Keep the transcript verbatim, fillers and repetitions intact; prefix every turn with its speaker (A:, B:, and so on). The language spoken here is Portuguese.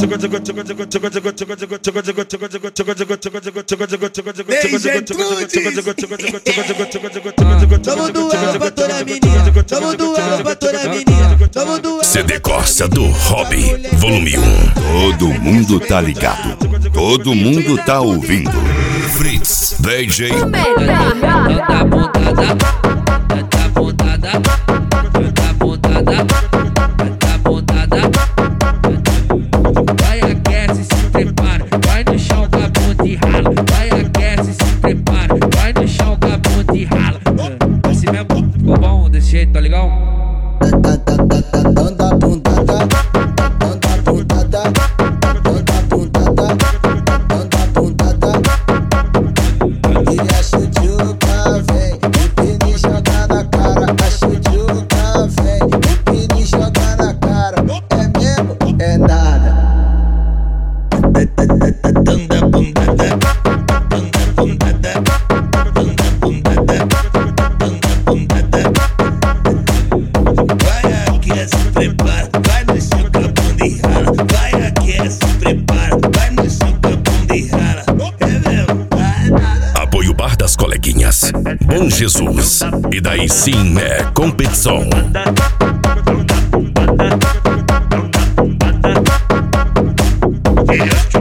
A: Vamos doar pra toda menina, vamos doar pra toda menina, vamos doar.
B: C D Corsa do Hobby, volume um. Todo mundo tá ligado, todo mundo tá ouvindo. Fritz, D J.
C: Tanta pontada, tanta pontada, tanta pontada, tanta pontada. Vai aquece, se prepara, vai no chão com a bunda e rala. Vai aquece, se prepara, vai no chão com a bunda e rala. Assim mesmo, ficou bom desse jeito, tá legal?
A: Tanta pontada, tanta pontada, tanta pontada, tanta pontada. Ele acha de uca, vem, o pini joga na cara. Acha de uca, vem, o pini joga na cara. É mesmo? É nada. Tanta pontada, tanta pontada, tanta pontada, tanta pontada. Vai aqui, se prepara, vai no chão com a bunda e rala. Vai aqui, se prepara, vai no chão com a bunda e rala. É mesmo? É nada.
B: Apoio Bar das Coleguinhas, Bom Jesus. E daí sim é competição.
A: Ele